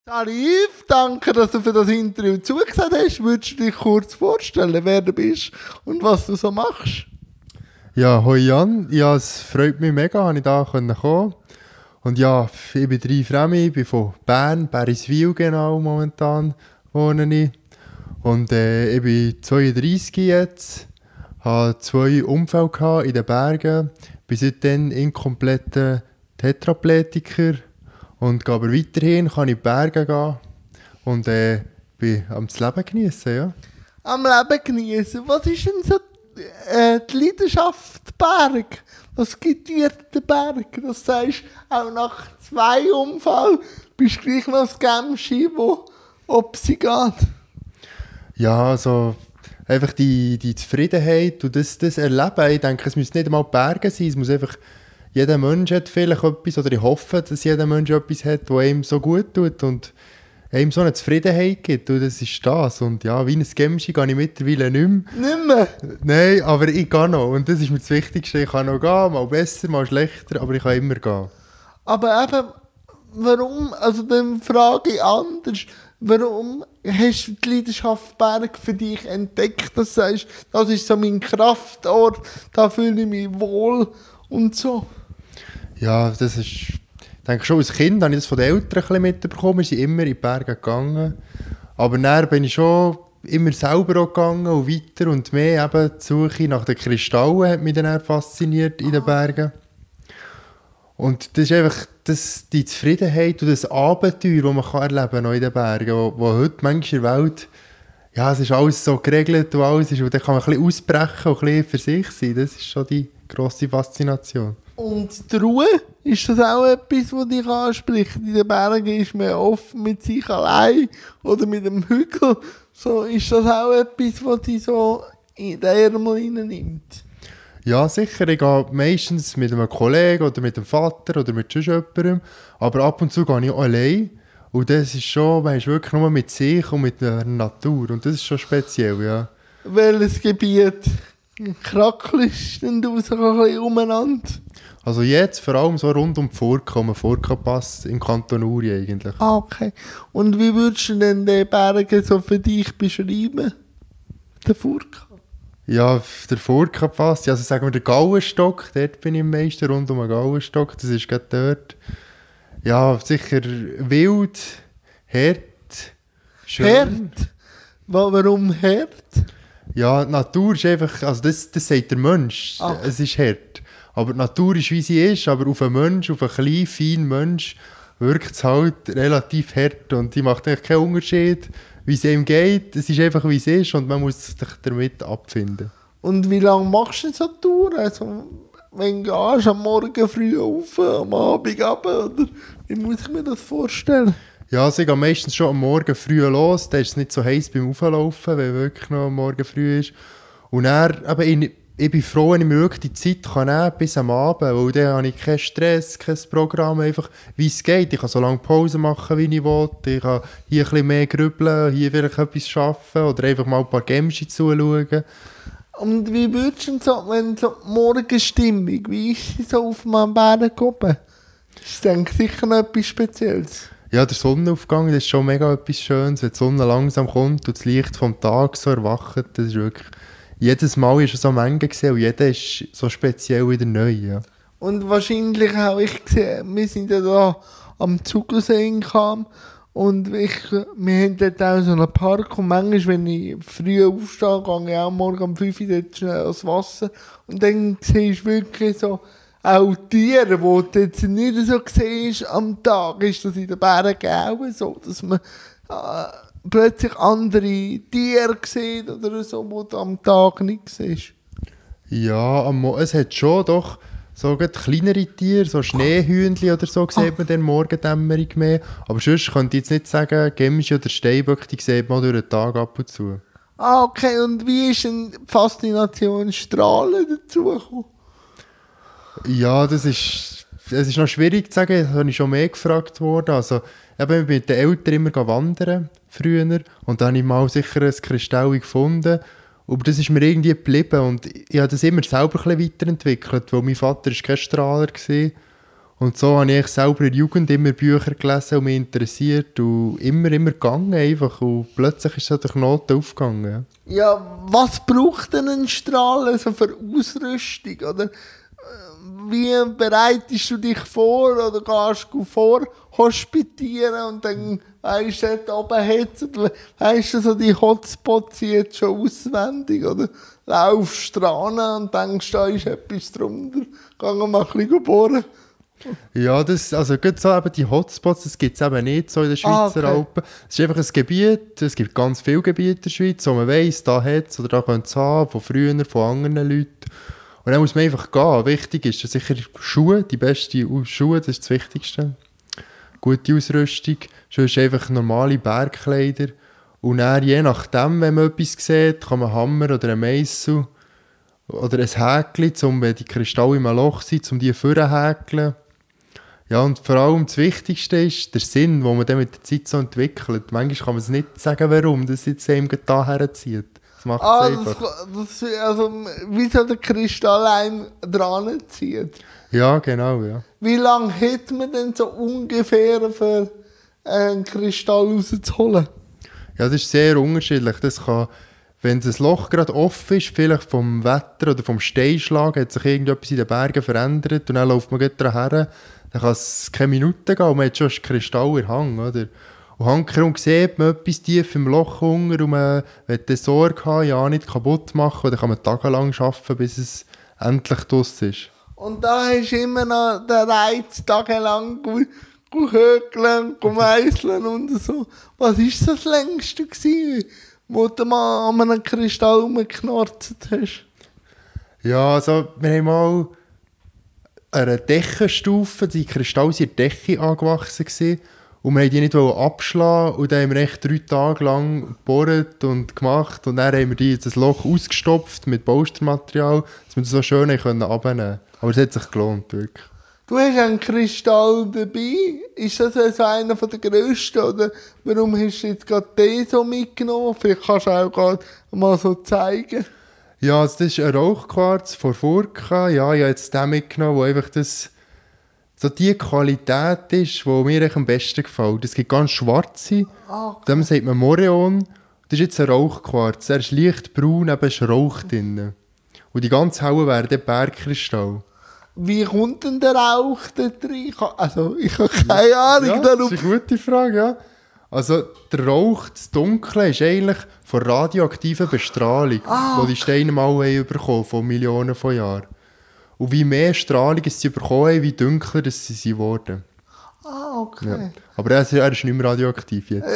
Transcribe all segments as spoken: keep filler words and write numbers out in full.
Tarif, danke, dass du für das Interview zugesagt hast. Würdest du dich kurz vorstellen, wer du bist und was du so machst? Ja, hoi Jan. Ja, es freut mich mega, dass ich da kommen konnte. Und ja, ich bin drei Fremde, ich bin von Bern, Beriswil genau momentan wohne ich. Und äh, ich bin zweiunddreissig jetzt, hatte zwei Unfälle in den Bergen, bin seitdem inkompletter Tetraplegiker und gehe aber weiterhin, kann in die Berge gehen und äh, bin am das Leben genießen, ja. Am Leben genießen. Was ist denn so äh, die Leidenschaft Berg? Was gibt dir der Berg? Das sagst auch nach zwei Unfällen bist du gleich noch das Gemschi, wo ob sie geht. Ja, also einfach die, die Zufriedenheit und das, das Erleben. Ich denke, es müssen nicht einmal Berge sein, es muss einfach, jeder Mensch hat vielleicht etwas, oder ich hoffe, dass jeder Mensch etwas hat, was ihm so gut tut und ihm so eine Zufriedenheit gibt. Und das ist das. Und ja, wie ein Gemschi gehe ich mittlerweile nicht mehr. Nicht mehr? Nein, aber ich gehe noch. Und das ist mir das Wichtigste. Ich kann noch gehen, mal besser, mal schlechter, aber ich kann immer gehen. Aber eben, warum, also dann frage ich anders, warum hast du die Leidenschaft Berg für dich entdeckt, dass du sagst, das ist so mein Kraftort, da fühle ich mich wohl und so? Ja, das ist, ich denke schon als Kind habe ich das von den Eltern ein bisschen mitbekommen, wir sind immer in die Berge gegangen, aber dann bin ich schon immer selber auch gegangen und weiter und mehr, eben die Suche nach den Kristallen hat mich dann fasziniert in den Bergen. Und das ist einfach das, die Zufriedenheit und das Abenteuer, das man kann erleben kann in den Bergen, wo, wo heute manchmal in der Welt, ja, es ist alles so geregelt und alles ist, und dann kann man ein bisschen ausbrechen und ein bisschen für sich sein. Das ist schon die grosse Faszination. Und die Ruhe, ist das auch etwas, das dich anspricht? In den Bergen ist man oft mit sich allein oder mit dem Hügel. So, ist das auch etwas, was dich so in den Ärmel reinnimmt? Ja, sicher. Ich gehe meistens mit einem Kollegen oder mit dem Vater oder mit sonst jemandem. Aber ab und zu gehe ich auch allein. Und das ist schon, man ist wirklich nur mit sich und mit der Natur. Und das ist schon speziell, ja. Welches Gebiet krackelst denn du so ein bisschen umeinander? Also jetzt vor allem so rund um die Furka, um den Furka-Pass im Kanton Uri eigentlich. Ah, okay. Und wie würdest du denn die Berge so für dich beschreiben? Der Furka? Ja, der Furka-Pass, ja, also sagen wir der Gauenstock, dort bin ich am meisten, rund um den Gauenstock, das ist gerade dort. Ja, sicher wild, hart, schön. Hart? Warum hart? Ja, die Natur ist einfach, also das, das sagt der Mensch, Okay. Es ist hart. Aber die Natur ist, wie sie ist, aber auf einen Mensch, auf einen kleinen, feinen Mensch, wirkt es halt relativ hart und die macht eigentlich keinen Unterschied, wie es ihm geht. Es ist einfach, wie es ist und man muss sich damit abfinden. Und wie lange machst du so Touren? Also, wenn du gehst, am Morgen früh auf, am Abend runter, oder wie muss ich mir das vorstellen? Ja, also ich gehe meistens schon am Morgen früh los, dann ist es nicht so heiß beim Auflaufen, weil wirklich noch am Morgen früh ist. Und dann, eben, ich, ich bin froh, wenn ich mir wirklich die Zeit kann nehmen kann, bis am Abend, weil dann habe ich keinen Stress, kein Programm, einfach wie es geht. Ich kann so lange Pause machen, wie ich will. Ich kann hier ein bisschen mehr grübeln, hier vielleicht etwas arbeiten oder einfach mal ein paar Gemschi zuschauen. Und wie würdest du so, wenn so die Morgenstimmung, wie ist sie so auf einem Berg oben? Das ist, denke ich, sicher noch etwas Spezielles. Ja, der Sonnenaufgang, das ist schon mega etwas Schönes, wenn die Sonne langsam kommt und das Licht vom Tag so erwacht, das ist wirklich... Jedes Mal ist es so Menge gesehen und jeder ist so speziell wieder neu, ja. Und wahrscheinlich auch ich gesehen, wir sind ja da am Zugelsee in Cham und ich, wir haben dort auch so einen Park und manchmal, wenn ich früh aufstehe, gehe ich auch morgen um fünf Uhr dort schnell ans Wasser und dann siehst du wirklich so auch Tiere, die du jetzt nicht so siehst am Tag, ist das in den Bergen auch so, dass man äh, plötzlich andere Tiere sieht oder so, die du am Tag nicht siehst. Ja, am Mo- es hat schon doch so gerade kleinere Tiere, so Schneehühnchen oder so, sieht man dann Morgendämmerung mehr. Aber sonst könnte ich jetzt nicht sagen, Gemschi oder Steinböck, die sieht man durch den Tag ab und zu. Ah, okay. Und wie ist denn die Faszination Strahlen dazugekommen? Ja, das ist, es ist noch schwierig zu sagen, das habe ich schon mehr gefragt worden. Also, ich bin mit den Eltern immer wandern, früher, und dann habe ich mal sicher ein Kristall gefunden. Aber das ist mir irgendwie geblieben und ich habe das immer selber ein bisschen weiterentwickelt, weil mein Vater war kein Strahler war. Und so habe ich selber in der Jugend immer Bücher gelesen und mich interessiert und immer, immer gegangen einfach. Und plötzlich ist so der Knoten aufgegangen. Ja, was braucht denn ein Strahl also für Ausrüstung? Oder wie bereitest du dich vor oder gehst du vor hospitieren und dann weisst du, dort oben hat's, oder weisst du so die Hotspots jetzt schon auswendig oder laufst dran und denkst, da ist etwas drunter, gehen wir mal ein bisschen bohren. Ja, das, also gerade so eben die Hotspots, das gibt es eben nicht so in den Schweizer Ah, okay. Alpen. Es ist einfach ein Gebiet, es gibt ganz viele Gebiete in der Schweiz, wo man weiss, da hat es oder da könnte es haben, von früher, von anderen Leuten. Und dann muss man einfach gehen. Wichtig ist sicher Schuhe, die besten Schuhe, das ist das Wichtigste. Gute Ausrüstung, sonst einfach normale Bergkleider. Und dann, je nachdem, wenn man etwas sieht, kann man einen Hammer oder einen Meißel oder ein Häkchen, um, wenn die Kristalle im Loch sind, um die vorzuhäkeln. Ja, und vor allem das Wichtigste ist der Sinn, den man dann mit der Zeit so entwickelt. Manchmal kann man es nicht sagen, warum das jetzt einem da herzieht. Das macht es Ah, einfach. das, das, also, wie so der Kristall einem dran zieht. Ja, genau, ja. Wie lange hätte man denn so ungefähr für einen Kristall rauszuholen? Ja, das ist sehr unterschiedlich. Das kann, wenn das Loch gerade offen ist, vielleicht vom Wetter oder vom Steinschlag, hat sich irgendetwas in den Bergen verändert und dann läuft man gerade daran her, dann kann es keine Minuten gehen und man hat schon einen Kristall in der Hand, oder? Und handkehrum sieht man etwas tief im Loch unter und man will die Sorge haben, ja nicht kaputt machen, dann kann man tagelang arbeiten, bis es endlich draussen ist. Und da hast du immer noch den Reiz, tagelang hökeln, meisseln und so. Was war das längste gewesen, wo du mal an einem Kristall rumgeknarzt hast? Ja, also wir haben mal eine Deckenstufe, die Kristalle sind in der Decke angewachsen gewesen, und wir wollten die nicht abschlagen und dann haben wir echt drei Tage lang gebohrt und gemacht und dann haben wir die, das Loch ausgestopft mit Baustermaterial, dass wir das so schön abnehmen können. Aber es hat sich gelohnt, wirklich. Du hast einen Kristall dabei. Ist das also einer der grössten? Oder warum hast du jetzt gerade den so mitgenommen? Vielleicht kannst du auch gerade mal so zeigen. Ja, also das ist ein Rauchquarz von Furka. Ja, ich habe jetzt den mitgenommen, wo einfach das, so die Qualität ist, die mir echt am besten gefällt. Es gibt ganz schwarze, Ah, okay. dem sagt man Moreon. Das ist jetzt ein Rauchquarz. Er ist leicht braun, eben ist Rauch drin. Und die ganz hellen wären der Bergkristall. Wie kommt denn der Rauch da rein? Also, ich habe keine Ahnung. Ja, Darum. das ist eine gute Frage, ja. Also der Rauch, das Dunkle, ist eigentlich von radioaktiver Bestrahlung, Ah, die die Steine mal haben bekommen von Millionen von Jahren. Und wie mehr Strahlung sie bekommen haben, wie dunkler das sie sind worden. Ah, okay. Ja. Aber er ist, er ist nicht mehr radioaktiv jetzt.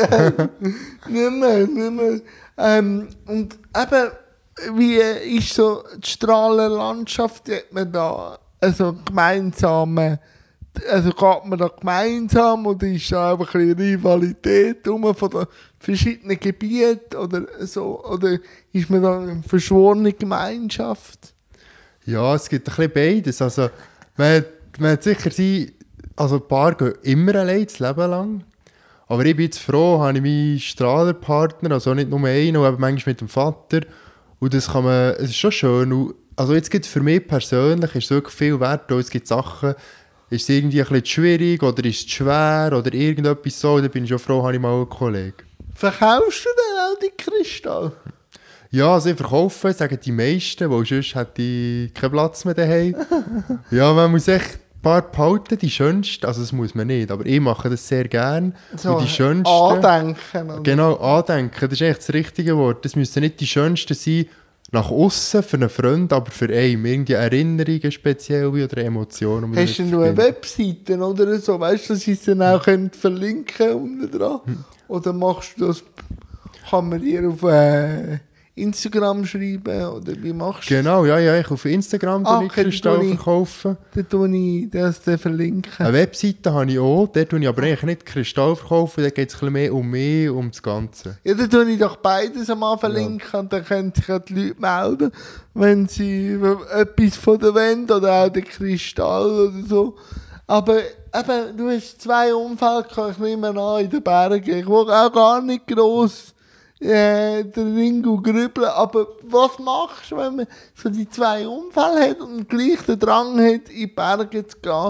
Nicht mehr, nicht mehr. Ähm, und eben, wie ist so die Strahlenlandschaft? Hat man da also gemeinsam, also geht man da gemeinsam oder ist da einfach ein bisschen Rivalität rum von den verschiedenen Gebieten oder so? Oder ist man da eine verschworene Gemeinschaft? Ja, es gibt ein bisschen beides. Also, man, man hat sicher sein, also ein paar gehen immer allein, das Leben lang. Aber ich bin jetzt froh, habe ich meinen Strahlerpartner, also nicht nur einen, aber manchmal mit dem Vater. Und das kann man, es ist schon schön. Und also jetzt gibt es für mich persönlich ist es wirklich viel wert. Es gibt Sachen, ist es irgendwie ein bisschen schwierig oder ist es schwer oder irgendetwas so. Da bin ich schon froh, habe ich mal einen Kollegen. Verkaufst du denn auch die Kristalle? Ja, also ich verkaufe, sagen die meisten, weil sonst hätte ich keinen Platz mehr daheim. Ja, man muss echt ein paar behalten, die schönsten, also das muss man nicht, aber ich mache das sehr gerne. So, Und die schönsten, andenken. Oder? genau, andenken, das ist echt das richtige Wort. Das müssen nicht die schönsten sein, nach außen für einen Freund, aber für einen. Irgendwie Erinnerungen speziell oder Emotionen. Hast du eine Webseite oder so, weißt du, dass ich es dann auch könnt verlinken unten dran? Hm. Oder machst du das, kann man dir auf äh, Instagram schreiben oder wie machst du Genau, ja, ja, ich auf Instagram ah, okay, ich Kristall verkaufen. Dann tue ich das dann verlinken. Eine Webseite habe ich auch, dort tue ich aber eigentlich nicht Kristall verkaufen, da geht es ein bisschen mehr um mich, um das Ganze. Ja, dann tue ich doch beides einmal verlinken ja. Und dann können sich die Leute melden, wenn sie etwas von der Wand oder auch den Kristall oder so. Aber eben, du hast zwei Unfälle gehabt, ich nehme an, in den Bergen. Ich will auch gar nicht gross äh, den Ringo grübeln. Aber was machst du, wenn man so die zwei Unfälle hat und gleich den Drang hat, in die Berge zu gehen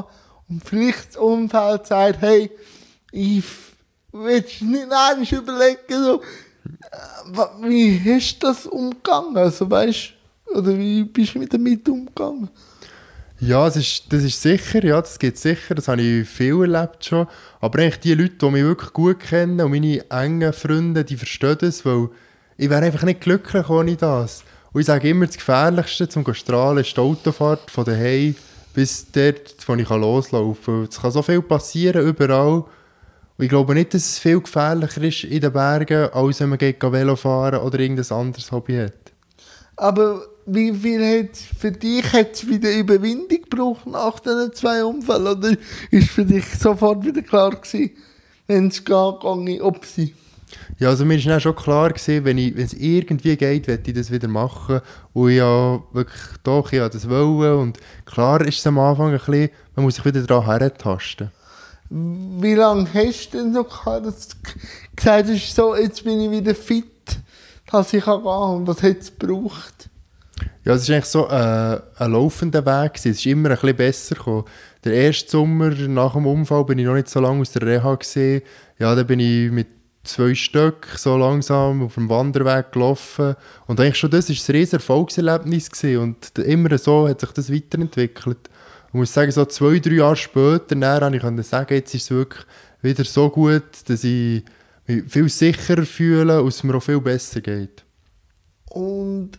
und vielleicht das Umfeld sagt, hey, ich will nicht einmal überlegen, so, äh, wie hast du das umgegangen? Also, weißt, oder wie bist du damit umgegangen? Ja, das ist, das ist sicher, ja, das geht sicher, das habe ich viel erlebt schon. Aber eigentlich die Leute, die mich wirklich gut kennen und meine engen Freunde, die verstehen das, weil ich wäre einfach nicht glücklich ohne das. Und ich sage immer, das Gefährlichste zum Strahlen ist die Autofahrt von daheim bis dort, wo ich loslaufen kann. Es kann so viel passieren, überall. Und ich glaube nicht, dass es viel gefährlicher ist in den Bergen, als wenn man geht Velo fahren oder irgendein anderes Hobby hat. Aber wie viel hat für dich hat's wieder Überwindung gebraucht nach diesen zwei Unfällen? Oder ist für dich sofort wieder klar gewesen, wenn es geht, gehe ich ob sie? Ja, also mir war schon klar gewesen, wenn ich, wenn es irgendwie geht, werde ich das wieder machen. Und ich ja wirklich doch, ich ja das wollen. Und klar ist es am Anfang ein bisschen, man muss sich wieder daran herentasten. Wie lange hast du denn so gehabt, dass du gesagt hast, so, jetzt bin ich wieder fit, dass ich gehen kann? Und was hat es gebraucht? Ja, es ist eigentlich so äh, ein laufender Weg gewesen. Es ist immer ein bisschen besser gekommen. Der erste Sommer nach dem Unfall bin ich noch nicht so lange aus der Reha gewesen. Ja, da bin ich mit zwei Stück so langsam auf dem Wanderweg gelaufen. Und eigentlich schon das war ein riesiges Erfolgserlebnis gewesen. Und immer so hat sich das weiterentwickelt. Ich muss sagen, so zwei, drei Jahre später dann konnte ich sagen, jetzt ist es wirklich wieder so gut, dass ich mich viel sicherer fühle und es mir auch viel besser geht. Und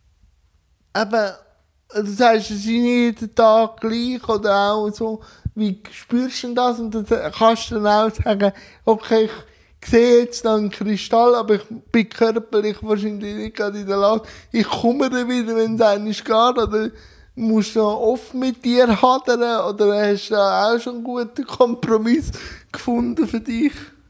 eben, du sagst, es ist nicht jeden Tag gleich oder auch so, wie spürst du denn das? Und dann kannst du dann auch sagen, okay, ich sehe jetzt noch einen Kristall, aber ich bin körperlich wahrscheinlich nicht gerade in der Lage. Ich komme dann wieder, wenn es eigentlich geht, oder musst du noch oft mit dir hadern, oder hast du da auch schon einen guten Kompromiss gefunden für dich?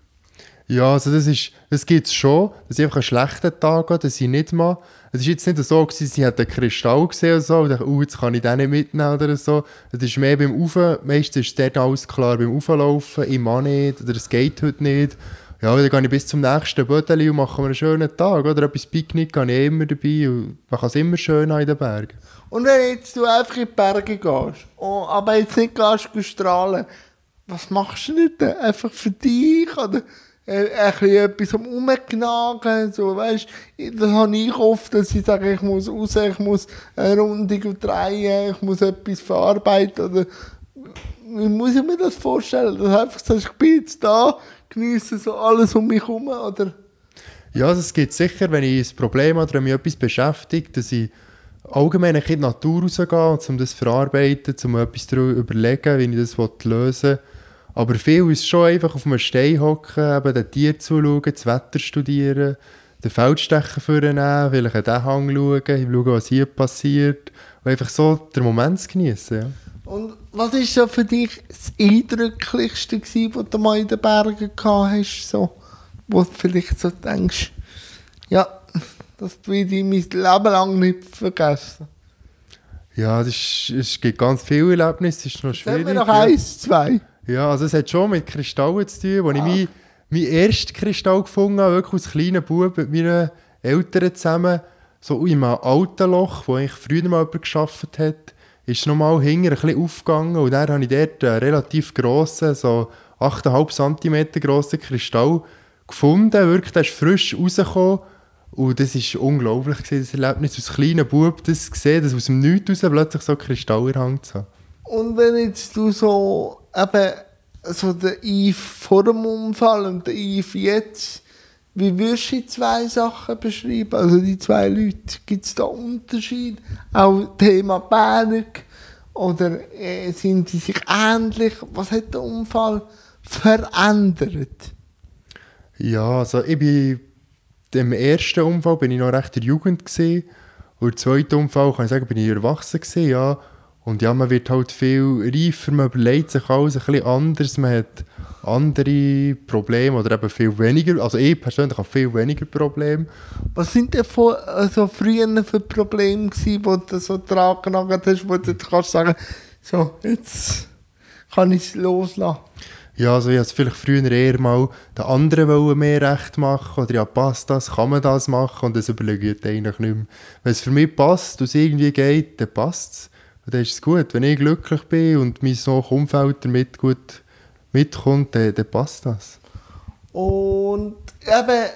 Ja, also das ist, das gibt es schon, dass ich einfach einen schlechten Tag habe, dass ich nicht mache. Es war jetzt nicht so, gewesen, sie hat einen Kristall gesehen oder so, und dachte, oh, jetzt kann ich den nicht mitnehmen oder so. Es ist mehr beim Rauf, meistens ist dort alles klar, beim Rauflaufen, ich mache nicht, oder es geht heute nicht. Ja, dann gehe ich bis zum nächsten Bödeli und mache mir einen schönen Tag, oder etwas Picknick habe ich immer dabei, und man kann es immer schön haben in den Bergen. Und wenn jetzt du einfach in die Berge gehst, oh, aber jetzt nicht gehst, gehst strahlen, was machst du nicht denn? Einfach für dich, oder äh, ein bisschen etwas am Rumgnagen, so, weißt, das habe ich oft, dass ich sage, ich muss raus, ich muss eine Rundung drehen, ich muss etwas verarbeiten, oder wie muss ich mir das vorstellen, dass du einfach sagst, ich bin jetzt da, genieße so alles um mich herum, oder? Ja, also es gibt sicher, wenn ich ein Problem habe oder mich etwas beschäftigt, dass ich allgemein in die Natur rausgehe, um das zu verarbeiten, um etwas darüber überlegen, wie ich das lösen will. Aber viel ist schon einfach auf einem Stein hocken, eben den Tier zuschauen, das Wetter studieren, den Feldstecher vornehmen, vielleicht an den Hang schauen, schauen, was hier passiert. Und einfach so den Moment zu genießen. Ja. Und was war so für dich das Eindrücklichste gewesen, was du mal in den Bergen gehabt hast, so, wo du vielleicht so denkst, ja, das will ich mein Leben lang nicht vergessen? Ja, es, ist, es gibt ganz viele Erlebnisse, es ist noch schwierig. Sagen wir noch eins, zwei. Ja, also es hat schon mit Kristallen zu tun, wo ah. ich meinen mein ersten Kristall gefunden habe, wirklich als kleiner Bub mit meinen Eltern zusammen, so in einem alten Loch, wo ich früher mal jemand gearbeitet hat, ist es nochmal hinten ein bisschen aufgegangen und dann habe ich dort einen relativ grossen, so acht Komma fünf Zentimeter grossen Kristall gefunden, wirklich, der ist frisch rausgekommen und das war unglaublich, das Erlebnis, als kleiner Bub das gesehen, dass aus dem Nichts raus plötzlich so Kristall in der Hand zu haben. Und wenn jetzt du so eben so den Yves vor dem Unfall und den Yves jetzt, wie würdest du die zwei Sachen beschreiben? Also die zwei Leute, gibt es da Unterschiede? Auch Thema Berg? Oder äh, sind sie sich ähnlich? Was hat der Unfall verändert? Ja, also ich bin im ersten Unfall bin ich noch recht in der Jugend gewesen. Und im zweiten Unfall kann ich sagen, bin ich erwachsen gewesen, ja. Und ja, man wird halt viel reifer, man überlegt sich alles ein bisschen anders, man hat andere Probleme oder eben viel weniger, also ich persönlich habe viel weniger Probleme. Was sind denn vor, also früher für Probleme gewesen, wo du so dran genagelt hast, wo du jetzt kannst sagen, so, jetzt kann ich es loslassen? Ja, also ich wollte vielleicht früher eher mal den anderen mehr recht machen oder ja, passt das, kann man das machen und das überlege ich eigentlich nicht mehr. Wenn es für mich passt und es irgendwie geht, dann passt es. dann ist es gut. Wenn ich glücklich bin und mein so Umfeld damit gut mitkommt, dann, dann passt das. Und eben,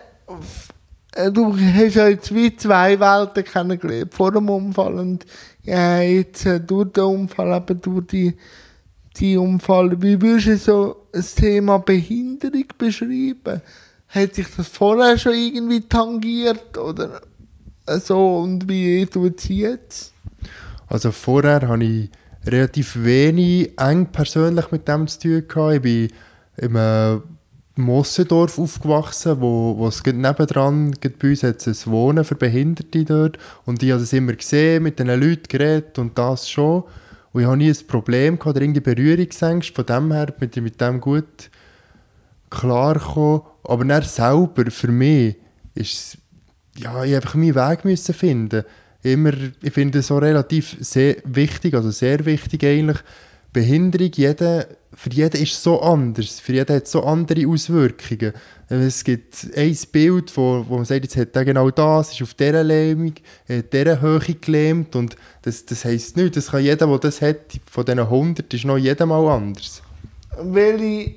f- du hast ja jetzt wie zwei Welten kennengelernt, vor dem Unfall und ja, jetzt äh, durch den Unfall, eben durch die, die Unfall. Wie würdest du so das Thema Behinderung beschreiben? Hat sich das vorher schon irgendwie tangiert oder so und wie tut es jetzt? Also vorher hatte ich relativ wenig eng persönlich mit dem zu tun gehabt. Ich bin im äh, Mossendorf aufgewachsen, wo, wo es gerade nebendran, gerade bei uns hat es ein Wohnen für Behinderte dort. Und ich habe das immer gesehen, mit den Leuten geredet und das schon. Und ich habe nie ein Problem gehabt oder irgendwie Berührungsängste. Von dem her bin ich mit dem gut klargekommen. Aber dann selber, für mich, ist es, ja, ich einfach meinen Weg müssen finden. Immer, ich finde es so relativ sehr wichtig, also sehr wichtig eigentlich. Behinderung, jeder, für jeden ist es so anders, für jeden hat es so andere Auswirkungen. Es gibt ein Bild, wo, wo man sagt, jetzt hat er genau das, ist auf dieser Lähmung, hat dieser Höhe gelähmt und das, das heisst nichts, das kann jeder, der das hat, von diesen hundert, ist noch jedem mal anders. Welche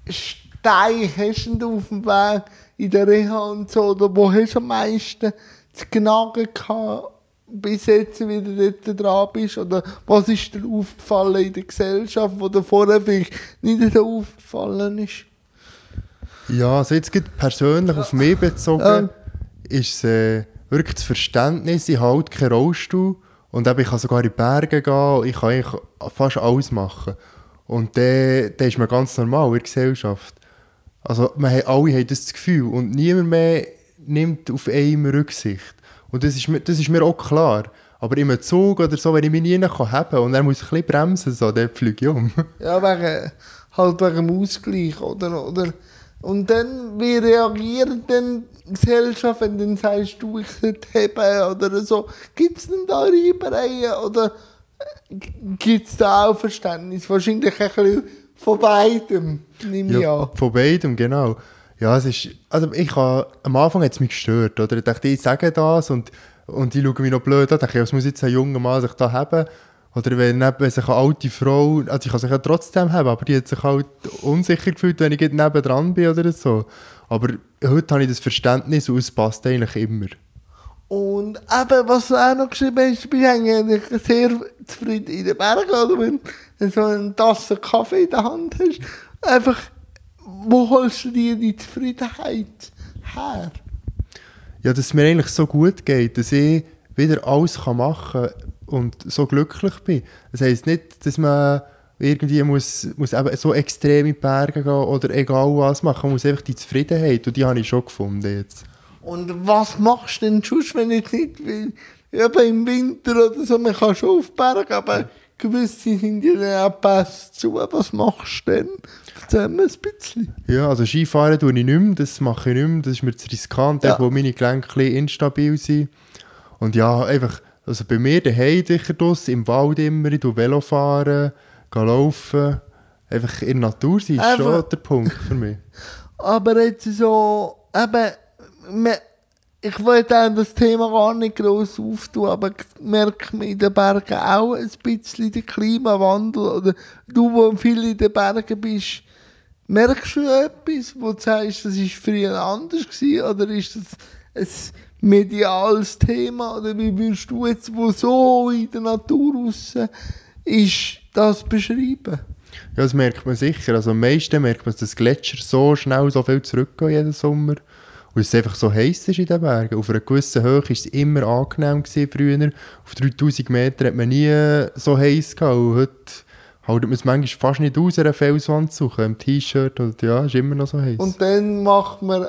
Steine hast du auf dem Weg in der Reha und so, oder wo hast du am meisten zu knagen gehabt, bis jetzt wieder dort dran bist? Oder was ist dir aufgefallen in der Gesellschaft, wo dir vorher vielleicht nicht so aufgefallen ist? Ja, also jetzt gerade persönlich auf mich bezogen, Ja. ist es äh, wirklich das Verständnis, ich halte keinen Rollstuhl und eben, ich kann sogar in die Berge gehen, ich kann eigentlich fast alles machen. Und dann dann ist man ganz normal in der Gesellschaft. Also man hat, alle haben das Gefühl und niemand mehr nimmt auf einen Rücksicht. Und das ist, mir, das ist mir auch klar. Aber im Zug oder so, wenn ich mich nie haben kann und er muss ein bisschen bremsen, so, dann fliege ich um. Ja, wegen, halt wegen dem Ausgleich, oder? oder und dann, wie reagiert denn die Gesellschaft, wenn du dann sagst, du, ich sollte heben oder so? Gibt es denn da Reibereien oder gibt es da auch Verständnis? Wahrscheinlich ein bisschen von beidem, nehme ich Ja, an. von beidem, genau. Ja, es ist, also ich habe, am Anfang hat es mich gestört, oder? Ich dachte, ich sage das und, und die schauen mich noch blöd an. Ich dachte, was muss jetzt ein junger Mann sich da haben? Oder wenn, wenn sich eine alte Frau, also ich kann sich ja trotzdem haben, aber die hat sich halt unsicher gefühlt, wenn ich neben dran bin oder so. Aber heute habe ich das Verständnis und es passt eigentlich immer. Und eben, was du auch noch geschrieben hast, bist du eigentlich sehr zufrieden in den Bergen, oder wenn du so eine Tasse Kaffee in der Hand hast. Einfach, wo holst du dir die Zufriedenheit her? Ja, dass es mir eigentlich so gut geht, dass ich wieder alles machen kann und so glücklich bin. Das heisst nicht, dass man irgendwie muss, muss eben so extrem in die Berge gehen oder egal was machen. Man muss einfach die Zufriedenheit und die habe ich schon gefunden jetzt. Und was machst du denn sonst, wenn ich nicht will? Eben im Winter oder so, man kann schon auf den Berg, aber gewisse sind ja dann auch Pässe zu. Was machst du denn? Erzähl mir ein bisschen. Ja, also Skifahren tue ich nicht mehr, das mache ich nicht mehr, das ist mir zu riskant, Ja. wo meine Gelenke ein bisschen instabil sind. Und ja, einfach, also bei mir daheim sicher draussen, im Wald immer, ich tue Velo fahren, gehe laufen, einfach in der Natur sein, ist Einfach- schon der Punkt für mich. Aber jetzt so, eben, me- ich wollte auch das Thema gar nicht gross auftun, aber ich merke mir in den Bergen auch ein bisschen den Klimawandel. Oder du, wo viel in den Bergen bist, merkst du etwas, wo du sagst, das war früher anders gewesen, oder ist das ein mediales Thema? Oder wie würdest du jetzt, wo so in der Natur raus ist, das beschreiben? Ja, das merkt man sicher. Also am meisten merkt man, dass die Gletscher so schnell so viel zurückgehen jeden Sommer. Und es einfach so heiß ist in den Bergen. Auf einer gewissen Höhe war es immer angenehm gewesen, früher. Auf dreitausend Metern hat man nie so heiß gehabt. Und heute hält man es manchmal fast nicht aus, eine Felswand zu suchen, im T-Shirt. Und ja, ist immer noch so heiß. Und dann macht man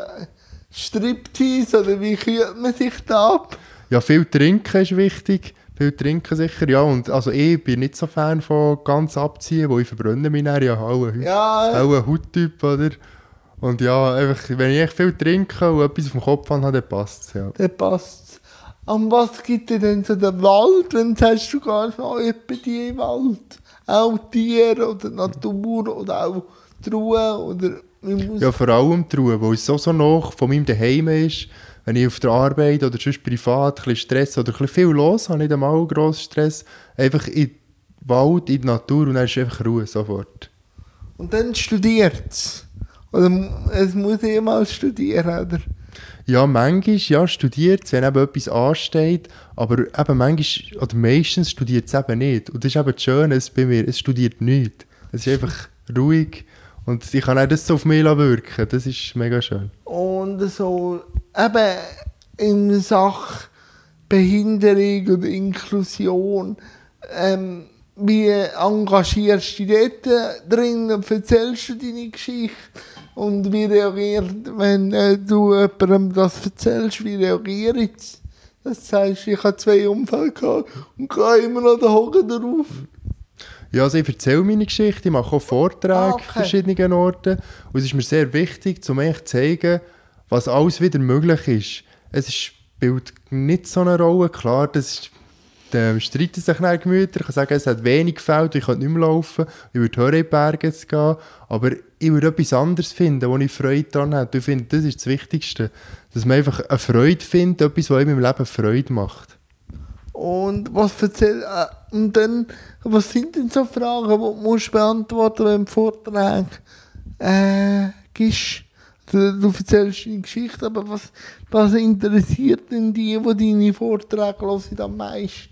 Striptease, oder wie kühlt man sich da ab? Ja, viel trinken ist wichtig. Viel trinken sicher, ja. Und also ich bin nicht so Fan von ganz abziehen, wo ich verbrenne mich dann. Ja, auch ein, Ja, auch ein Hauttyp, oder? Und ja, einfach, wenn ich echt viel trinke und etwas auf dem Kopf habe, dann passt es, ja. dann passt. An was gibt dir denn so der Wald, wenn du sagst, du gehst noch etwa die in den Wald? Auch Tiere oder Natur oder auch die Ruhe oder wie muss Ja, vor allem die Ruhe, weil es so, so nah von meinem Daheim ist. Wenn ich auf der Arbeit oder sonst privat ein bisschen Stress oder ein bisschen viel los habe, nicht einmal grossen Stress, einfach in Wald, in die Natur und dann ist einfach Ruhe, sofort. Und dann studiert es. Oder mu- es muss jemals studieren, oder? Ja, manchmal ja, studiert es, wenn eben etwas ansteht, aber eben manchmal, oder meistens studiert es eben nicht. Und das ist eben das Schöne bei mir, es studiert nichts. Es ist einfach ruhig und ich kann auch das so auf mich wirken. Das ist mega schön. Und so eben in Sachen Behinderung oder Inklusion, ähm, wie engagierst du dich dort drin und erzählst du deine Geschichte? Und wie reagiert, wenn äh, du jemandem das erzählst, wie reagiert es? Das sagst, ich habe zwei Unfälle gehabt und gehe immer noch den Hocken drauf. Ja, also ich erzähle meine Geschichte, ich mache auch Vorträge Ah, an okay. verschiedenen Orten. Und es ist mir sehr wichtig, um euch zu zeigen, was alles wieder möglich ist. Es spielt nicht so eine Rolle. Klar, das ist, ähm, streiten sich dann Gemüter. Ich kann sagen, es hat wenig gefällt, ich könnte nicht mehr laufen. Ich würde hören, in die Berge zu gehen. Aber ich würde etwas anderes finden, wo ich Freude daran habe. Ich finde, das ist das Wichtigste. Dass man einfach eine Freude findet, etwas, was einem im Leben Freude macht. Und was erzähl, äh, und dann, was sind denn so Fragen, die du musst beantworten, wenn du Vortrag äh, gibst? Also, du erzählst deine Geschichte, aber was, was interessiert denn die, die deine Vorträge hören, am meisten?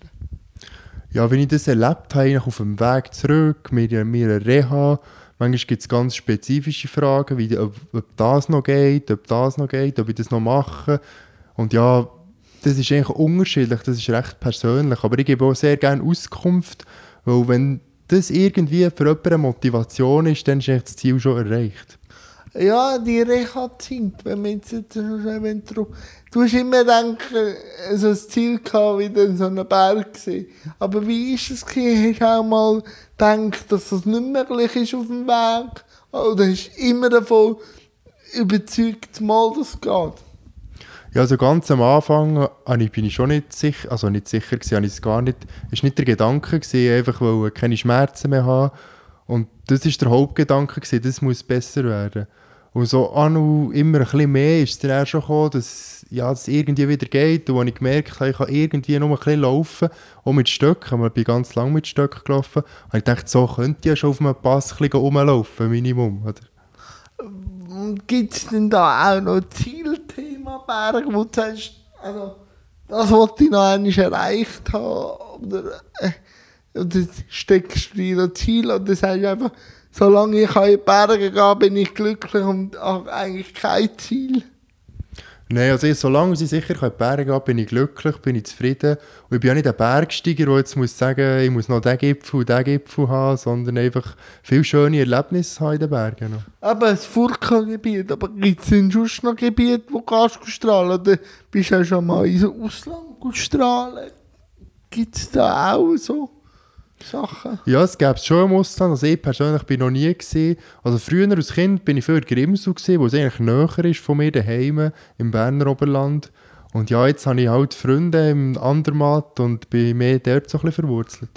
Ja, wenn ich das erlebt habe, eigentlich auf dem Weg zurück, mit mir Reha, manchmal gibt es ganz spezifische Fragen, wie ob, ob das noch geht, ob das noch geht, ob ich das noch mache. Und ja, das ist eigentlich unterschiedlich, das ist recht persönlich. Aber ich gebe auch sehr gerne Auskunft, weil wenn das irgendwie für jemanden eine Motivation ist, dann ist eigentlich das Ziel schon erreicht. Ja, die Reha-Zeit, wenn man jetzt, jetzt wenn du, du hast immer gedacht, äh, so ein Ziel gehabt, wie dann so ein Berg gesehen. Aber wie ist es gewesen? Hast du auch mal gedacht, dass das nicht möglich ist auf dem Weg? Oder hast du immer davon überzeugt, mal das geht? Ja, also ganz am Anfang habe ich- bin ich schon nicht sicher, also nicht sicher gewesen, habe ich es gar nicht, ist nicht der Gedanke gewesen, einfach weil ich keine Schmerzen mehr habe. Und das ist der Hauptgedanke gewesen, das muss besser werden. Und so an und immer ein bisschen mehr ist es dann auch schon gekommen, dass ja, es irgendwie wieder geht. Und als ich gemerkt habe, ich kann irgendwie nur ein bisschen laufen, auch mit Stöcken, ich bin ganz lange mit Stöcken gelaufen, habe ich gedacht, so könnte ich ja schon auf einem Pass ein bisschen rumlaufen, Minimum. Oder? Gibt es denn da auch noch Zielthema Berg, wo du sagst, also, das wollte ich noch einmal erreicht haben? Oder, äh, oder steckst du dir ein Ziel oder sagst du einfach, solange ich in die Berge gehe, bin ich glücklich und habe eigentlich kein Ziel? Nein, also ich, solange ich sicher in die Berge gehen, bin ich glücklich, bin ich zufrieden. Und ich bin ja nicht ein Bergsteiger, der jetzt muss sagen, ich muss noch diesen Gipfel und diesen Gipfel haben, sondern einfach viele schöne Erlebnisse haben in den Bergen. Noch. Aber ein Furka-Gebiet, aber gibt es denn sonst noch Gebiete, wo du kannst strahlen? Oder bist du auch schon mal ins Ausland strahlen? Gibt es da auch so Sachen? Ja, es gäbe es schon im Ausland. Also ich persönlich bin noch nie gewesen. Also früher als Kind bin ich viel in Grimsau gewesen, wo es eigentlich näher ist von mir daheim im Berner Oberland. Und ja, jetzt habe ich halt Freunde im Andermatt und bin mehr dort so ein bisschen verwurzelt.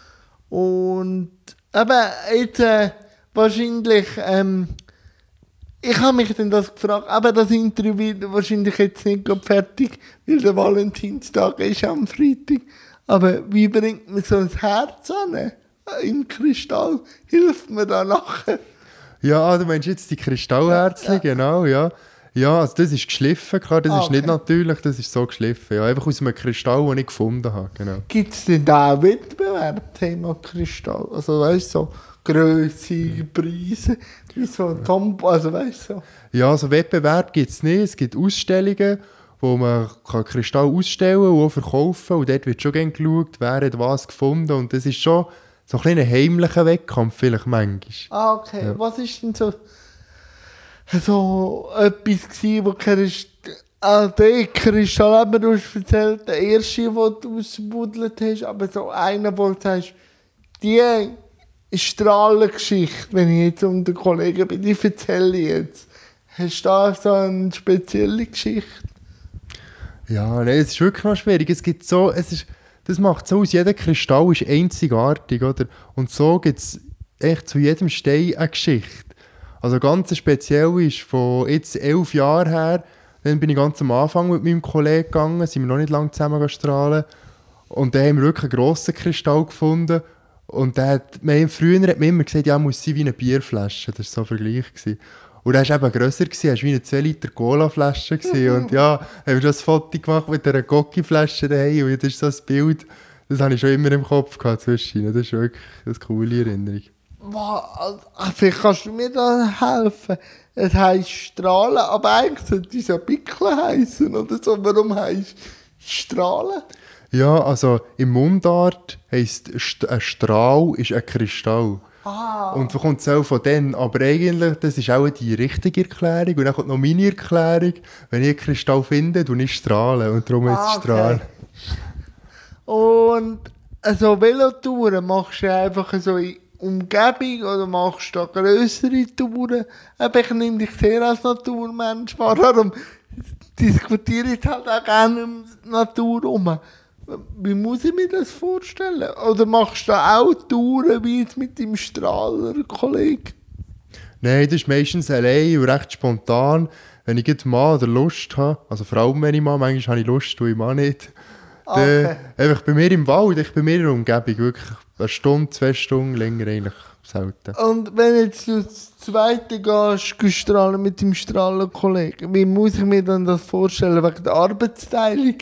Und aber jetzt äh, wahrscheinlich, ähm, ich habe mich dann das gefragt, aber das Interview wird wahrscheinlich jetzt nicht gerade fertig, weil der Valentinstag ist am Freitag. Aber wie bringt man so ein Herz an? Äh, Im Kristall hilft mir da nachher. Ja, du meinst jetzt die Kristallherzchen, Ja, ja. genau, ja. Ja, also das ist geschliffen, klar, das Ah, ist nicht okay. natürlich, das ist so geschliffen. Ja, einfach aus einem Kristall, den ich gefunden habe, genau. Gibt es denn da auch Wettbewerb, Thema Kristall? Also weißt du, so Größe, Preise, wie so ein Tom, also weißt du. So. Ja, also Wettbewerb gibt es nicht, es gibt Ausstellungen, wo man kann Kristall ausstellen und auch verkaufen und dort wird schon gerne geschaut, wer hat was gefunden und das ist schon so ein kleiner heimlicher Wettkampf vielleicht manchmal. Ah, okay. Ja. Was ist denn so, so etwas gewesen, wo Krist ah, der Kristall, aber du hast erzählt, der erste, den du ausgebuddelt hast, aber so einer, wo du sagst, die Strahlengeschichte, wenn ich jetzt unter Kollegen bin, die erzähle ich jetzt. Hast du da so eine spezielle Geschichte? Ja, nee, es ist wirklich noch schwierig. Es gibt so, es ist, das macht so aus, jeder Kristall ist einzigartig, oder? Und so gibt es echt zu jedem Stein eine Geschichte. Also ganz speziell ist von jetzt elf Jahren her, dann bin ich ganz am Anfang mit meinem Kollegen gegangen, sind wir noch nicht lange zusammen strahlen. Und dann haben wir wirklich einen grossen Kristall gefunden. Und der hat, man, früher hat man immer gesagt, ja, muss sein wie eine Bierflasche. Das war so ein Vergleich. Gewesen. Und er war eben grösser, er war wie eine zwei Liter Cola-Flasche. Und ja, haben wir das Foto gemacht mit einer Gocki-Flasche daheim. Und das ist so ein Bild, das habe ich schon immer im Kopf gehabt zwischen. Das ist wirklich eine coole Erinnerung. Wow, vielleicht kannst du mir da helfen. Es heisst Strahlen, aber eigentlich sollte es ja Pickel heissen oder so. Warum heisst es Strahlen? Ja, also im Mundart heisst ein Strahl ist ein Kristall. Ah. Und so kommt es auch von denen. Aber eigentlich, das ist auch die richtige Erklärung. Und dann kommt noch meine Erklärung. Wenn ich einen Kristall finde, dann ich strahlen. Und darum ist es Ah, okay. Strahlen. Und also Velotouren machst du einfach so in Umgebung oder machst du da grössere Touren? Aber ich nehme dich sehr als Naturmensch wahr, darum diskutiere ich halt auch gerne um die Natur herum. Wie muss ich mir das vorstellen? Oder machst du da auch Touren wie jetzt mit deinem Strahler-Kollegen? Nein, das ist meistens allein und recht spontan. Wenn ich jetzt mal oder Lust habe, also vor allem wenn ich mal, manchmal habe ich Lust, tue ich mal nicht. Okay. Dann, einfach bei mir im Wald, ich bei mir in der Umgebung, wirklich eine Stunde, zwei Stunden, länger eigentlich selten. Und wenn jetzt du das zweite gehst, gehst strahlen mit deinem Strahler-Kollegen, wie muss ich mir dann das vorstellen wegen der Arbeitsteilung?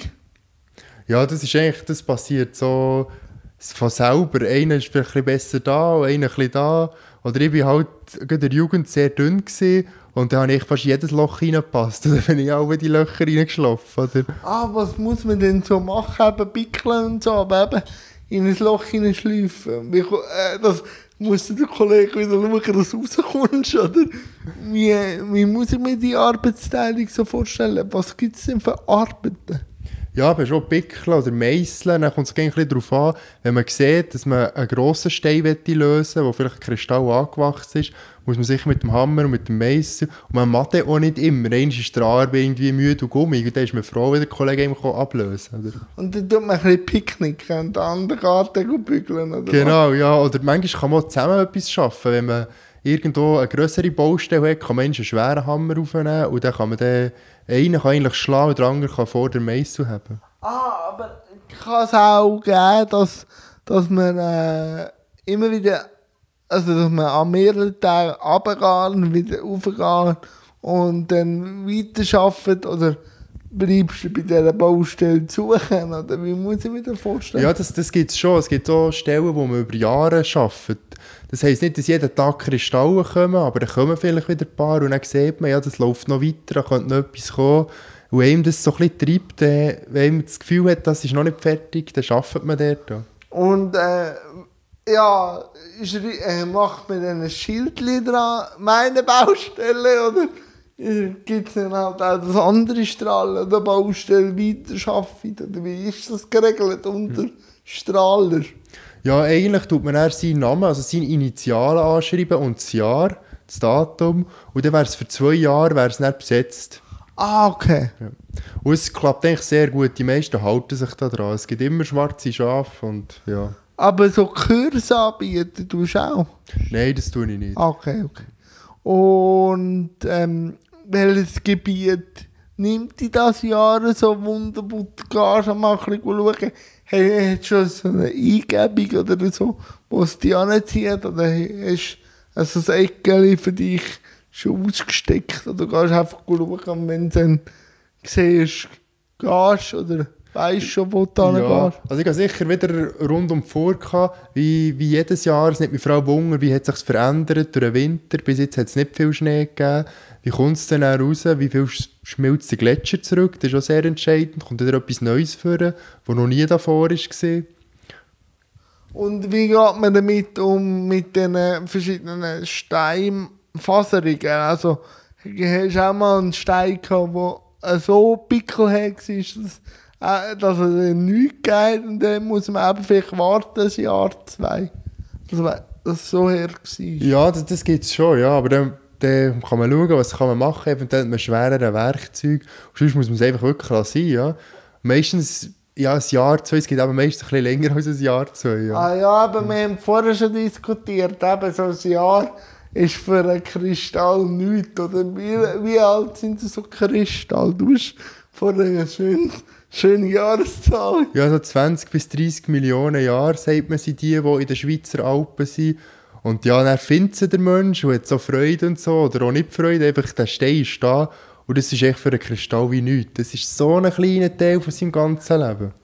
Ja, das ist eigentlich, das passiert so von selber. Einer ist vielleicht ein bisschen besser da und einer ein bisschen da. Oder ich war halt in der Jugend sehr dünn gewesen, und dann habe ich fast jedes Loch reingepasst. Dann bin ich auch in die Löcher reingeschlafen. Oder? Ah, was muss man denn so machen? Eben pickeln und so, aber eben in ein Loch hineinschleifen. Wie, äh, das muss der Kollege wieder schauen, dass du rauskommst, oder? Wie, wie muss ich mir die Arbeitsteilung so vorstellen? Was gibt es denn für Arbeiten? Ja, aber schon pickeln oder meißeln, dann kommt es ein bisschen darauf an, wenn man sieht, dass man einen grossen Stein lösen will, wo vielleicht ein Kristall angewachsen ist, muss man sich mit dem Hammer und mit dem Meißel, und man macht den auch nicht immer. Einmal ist der Arm irgendwie müde und gummig, und dann ist man froh, wenn der Kollege ihm ablösen kann. Oder? Und dann tut man ein bisschen picknicken und den anderen Garten bügeln, oder? Genau, ja. Oder manchmal kann man auch zusammen etwas schaffen. Wenn man irgendwo eine grössere Baustelle hat, kann man einen schweren Hammer aufnehmen, und dann kann man den, einer kann eigentlich schlagen und der andere kann vor den Meißel haben. Ah, aber kann es auch geben, dass, dass man äh, immer wieder, also dass man an mehreren Tagen runtergeht und wieder raufgeht und dann weiterarbeitet, oder bleibst du bei dieser Baustelle suchen, oder wie muss ich mir das vorstellen? Ja, das, das gibt es schon. Es gibt auch Stellen, wo man über Jahre arbeitet. Das heisst nicht, dass jeden Tag Kristalle kommen, aber dann kommen vielleicht wieder ein paar, und dann sieht man, ja, das läuft noch weiter, da könnte noch etwas kommen. Und wenn einem das so ein bisschen treibt, dann, wenn man das Gefühl hat, das ist noch nicht fertig, dann arbeitet man dort. Ja. Und äh, ja, ist, äh, macht man dann ein Schild dran, meine Baustelle, oder gibt es dann halt auch das andere Strahlen oder Baustelle weiterarbeiten? Oder wie ist das geregelt unter Strahler? Ja, eigentlich tut man erst seinen Namen, also seine Initialen anschreiben und das Jahr, das Datum, und dann wäre es für zwei Jahre wär's dann besetzt. Ah, okay. Ja. Und es klappt eigentlich sehr gut, die meisten halten sich da dran. Es gibt immer schwarze Schafe und ja. Aber so Kurse anbieten tust du auch? Nein, das tue ich nicht. Okay, okay. Und ähm, welches Gebiet nimmt dich das Jahr so wunderbar? Du gehst mal ein bisschen schauen, hey, hast du schon so eine Eingebung oder so, wo es dich anzieht? Oder hast du also das Eckchen für dich schon ausgesteckt? Oder gehst du einfach schauen, wenn du dann siehst, gehst oder weißt schon, wo du ja, hingehst? also ich habe sicher wieder rund um die Uhr gehabt, wie, wie jedes Jahr. Es nimmt mich vor allem Wunder, wie hat es sich verändert durch den Winter. Bis jetzt hat es nicht viel Schnee gegeben. Wie kommt es denn raus? Wie viel schmilzt der Gletscher zurück? Das ist auch sehr entscheidend. Kommt wieder etwas Neues vor, das noch nie davor war? Und wie geht man damit um, mit den verschiedenen Steinfaserungen? Also, hast du auch mal einen Stein gehabt, der so pickelhart war, dass, äh, dass er nichts geht, und dann muss man eben vielleicht warten, ein Jahr, zwei. Dass das so her war. Ja, das, das gibt es schon, ja. Aber dann, dann kann man schauen, was kann man machen kann, eventuell mit einem schwereren Werkzeug. Und sonst muss man es einfach wirklich lassen, ja. Meistens, ja, ein Jahr, zwei, es geht aber meistens ein bisschen länger als ein Jahr, zwei, ja. Ah ja, aber wir haben vorher schon diskutiert, eben so ein Jahr ist für einen Kristall nichts. Oder wie, wie alt sind so Kristall? Du bist vor einer schönen, schönen Jahreszahl. Ja, so zwanzig bis dreißig Millionen Jahre, sagt man, sind die, die in den Schweizer Alpen sind. Und ja, dann findet sie der Mensch und hat so Freude und so, oder auch nicht Freude, einfach der Stein ist da. Und das ist echt für einen Kristall wie nichts. Das ist so ein kleiner Teil von seinem ganzen Leben.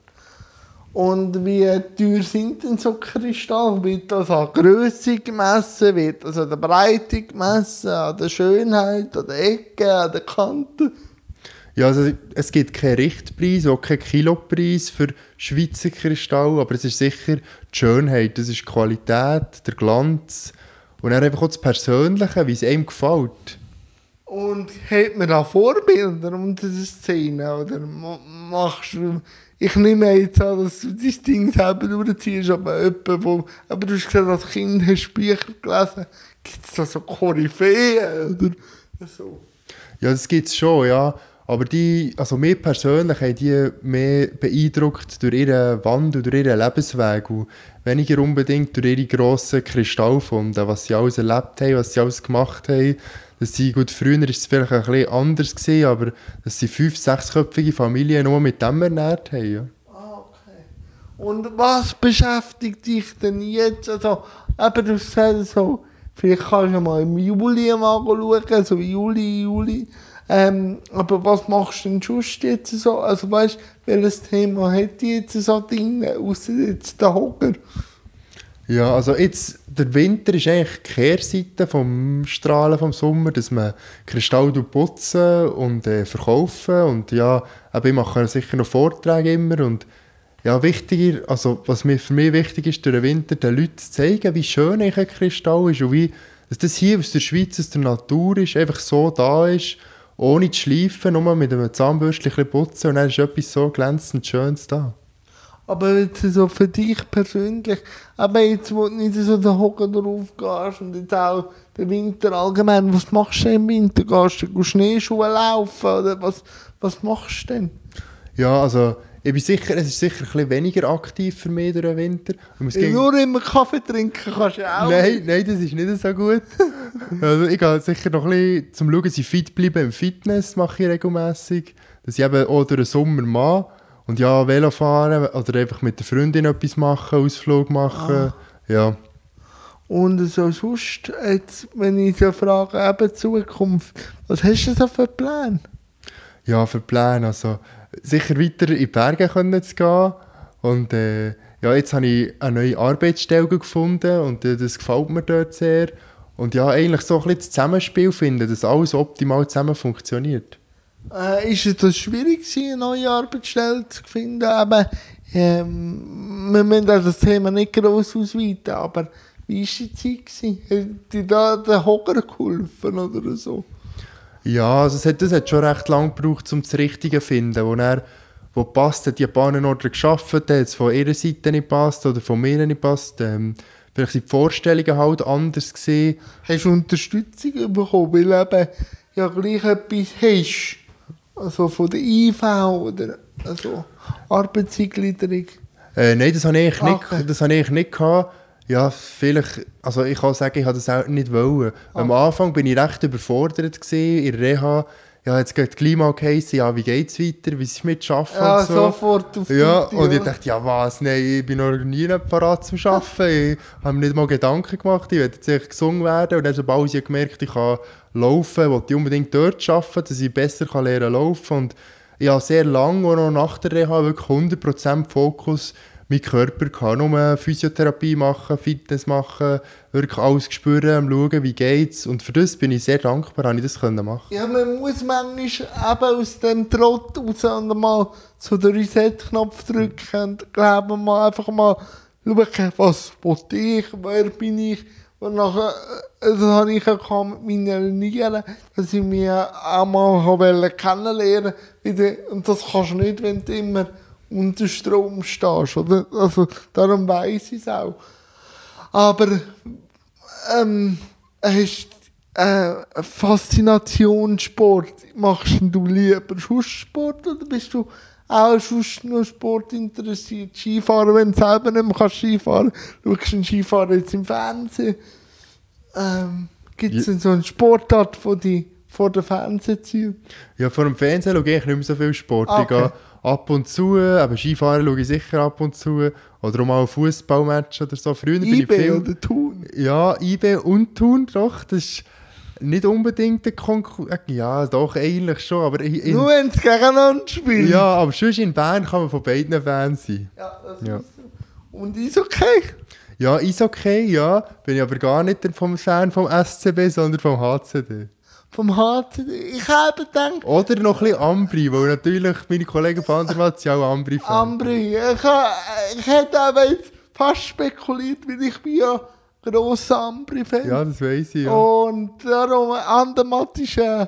Und wie teuer sind denn so Kristalle? Wird das an Grösse gemessen? Wird das an der Breite gemessen? An der Schönheit? An der Ecke? An der Kante? Ja, also es gibt keinen Richtpreis, auch keinen Kilopreis für Schweizer Kristall, aber es ist sicher die Schönheit, das ist die Qualität, der Glanz und dann einfach auch das Persönliche, wie es einem gefällt. Und hat man da Vorbilder unter den Szenen? Oder machst du... Ich nehme jetzt an, dass du dein Ding selber durchziehst, aber jemand, wo... Aber du hast gesagt, als Kind hast du Bücher gelesen. Gibt es da so Koryphäen oder so? Ja, das gibt es schon, ja. Aber die, also mich persönlich haben die mehr beeindruckt durch ihren Wandel, durch ihren Lebensweg und weniger unbedingt durch ihre grossen Kristallfunde, was sie alles erlebt haben, was sie alles gemacht haben. Dass sie, gut, früher war es vielleicht ein bisschen anders gewesen, aber dass sie fünf-, sechsköpfige Familien nur mit dem ernährt haben. Ja. Ah, okay. Und was beschäftigt dich denn jetzt? Also, eben, du sagst so, vielleicht kannst du mal im Juli mal schauen, so Juli, Juli. Ähm, aber was machst du denn sonst jetzt so? Also weißt du, welches Thema hat die jetzt so drin, ausser jetzt der Hocker? Ja, also jetzt, der Winter ist eigentlich die Kehrseite vom Strahlen vom Sommer, dass man Kristall putzen und äh, verkaufen und ja, aber ich mache sicher noch Vorträge immer und ja, wichtiger, also was mir, für mich wichtig ist, durch den Winter den Leuten zu zeigen, wie schön ein Kristall ist und wie, dass das hier aus der Schweiz, aus der Natur ist, einfach so da ist, ohne zu schleifen, nur mit einem Zahnbürstchen putzen und dann ist etwas so glänzend Schönes da. Aber jetzt so für dich persönlich, aber jetzt, wo du nicht so den Hocker drauf gehst und jetzt auch den Winter allgemein, was machst du im Winter? Gehst du Schneeschuhe laufen oder was, was machst du denn? Ja, also ich bin sicher, es ist sicher ein bisschen weniger aktiv für mich durch den Winter. Ja, nur immer Kaffee trinken kannst du auch. Nein, nein, das ist nicht so gut. Also ich gehe sicher noch ein bisschen, zum Schauen, dass ich fit bleibe im Fitness, mache ich regelmässig. Dass ich eben auch durch den Sommer mache. Und ja, Velo fahren oder einfach mit der Freundin etwas machen, Ausflug machen. Ah. Ja. Und so sonst, jetzt, wenn ich so frage, eben Zukunft, was hast du so für Pläne? Ja, für Pläne, also sicher weiter in die Berge können zu gehen. Und äh, ja, jetzt habe ich eine neue Arbeitsstelle gefunden und äh, das gefällt mir dort sehr. Und ja, eigentlich so ein bisschen das Zusammenspiel finden, dass alles optimal zusammen funktioniert. Äh, ist es das schwierig gewesen, eine neue Arbeitsstelle zu finden? Aber, ähm, wir müssen das Thema nicht gross ausweiten, aber wie war die Zeit gewesen? Hat dir da der Hocker geholfen oder so? Ja, also es hat, das hat schon recht lange gebraucht, um das Richtige zu finden, wo er wo passt, hat die Bahnenorder geschafft, hat es von ihrer Seite nicht passt oder von mir nicht passt. Ähm, vielleicht sind die Vorstellungen halt anders gewesen. Hast du Unterstützung bekommen, weil eben ja gleich etwas hast? Also von der I V oder also Arbeitseingliederung? Äh, nein, das habe ich, okay. nicht, das habe ich nicht gehabt. Ja, vielleicht, also ich kann sagen, ich wollte das auch nicht wollen. Ah. Am Anfang war ich recht überfordert gewesen, in der Reha. Ja, jetzt geht gleich mal geheißen, ja, wie geht es weiter, wie ist es mit Arbeiten ja, und so. sofort auf ja, die und ich dachte, ja was, nein, ich bin noch nie parat zum Arbeiten. Ich habe mir nicht mal Gedanken gemacht, ich werde jetzt gesungen werden. Und dann, sobald ich gemerkt ich kann laufen, wollte ich unbedingt dort arbeiten, dass ich besser kann lernen laufen. Und ich habe sehr lange, auch noch nach der Reha, wirklich hundert Prozent Fokus meinen Körper gehabt. Nur Physiotherapie machen, Fitness machen, wirklich alles spüren, schauen, wie geht's. Und für das bin ich sehr dankbar, dass ich das machen konnte. Ja, man muss manchmal eben aus dem Trott raus und mal so den Reset-Knopf drücken und glauben mal einfach mal schauen, was wollte ich, wer bin ich. Und nachher, das habe ich auch mit meinen Nieren, dass ich mich auch mal kennenlernen wollte. Und das kannst du nicht, wenn du immer unter Strom stehst, oder? Also, darum weiss ich es auch. Aber, ähm, hast äh, Faszination Sport, machst du lieber Schusssport oder bist du auch sonst nur Sport interessiert? Skifahren, wenn du selber nicht mehr Skifahren kannst, schaust du einen Skifahrer jetzt im Fernsehen? Ähm, Gibt es denn so eine Sportart, wo die vor dem Fernsehen ziehen? Ja, vor dem Fernsehen schaue ich eigentlich nicht mehr so viel Sport. Ah, Ich gehe okay. ab und zu, eben Skifahren schaue ich sicher ab und zu. Oder auch mal ein Fußballmatch oder so. Früher bin I ich B viel... oder Thun? Ja, I B und Thun, doch. Das ist nicht unbedingt der Konkurrent. Ja, doch, eigentlich schon. Aber in, in, Nur wenn sie gegeneinander spielen. ja, aber sonst in Bern kann man von beiden Fans sein. Ja, das Ja. ist so. Und ist okay. Ja, ist okay, ja. Bin ich aber gar nicht der vom Fan vom S C B, sondern vom H C D. Vom H C D. Ich habe gedacht, Oder noch ein bisschen Ambri, weil natürlich meine Kollegen von Andermatt sind auch Ambri-Fans. Ambri, ich, ha- ich hätte aber jetzt fast spekuliert, weil ich bin ja grosser Ambri-Fan. Ja, das weiss ich, ja. Und darum, Andermatt ist, äh,